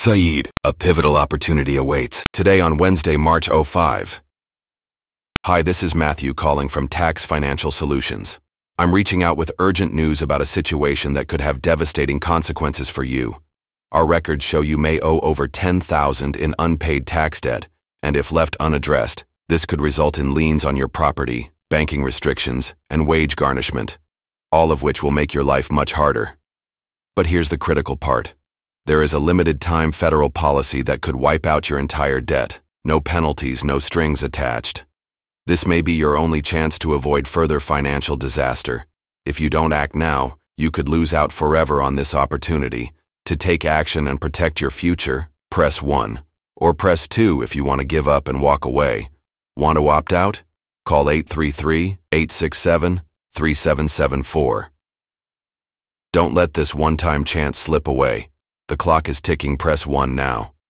Saeed, a pivotal opportunity awaits. Today on Wednesday, March 05. Hi, this is Matthew calling from Tax Financial Solutions. I'm reaching out with urgent news about a situation that could have devastating consequences for you. Our records show you may owe over $10,000 in unpaid tax debt, and if left unaddressed, this could result in liens on your property, banking restrictions, and wage garnishment, all of which will make your life much harder. But here's the critical part. There is a limited-time federal policy that could wipe out your entire debt. No penalties, no strings attached. This may be your only chance to avoid further financial disaster. If you don't act now, you could lose out forever on this opportunity. To take action and protect your future, press 1. Or press 2 if you want to give up and walk away. Want to opt out? Call 833-867-3774. Don't let this one-time chance slip away. The clock is ticking. Press 1 now.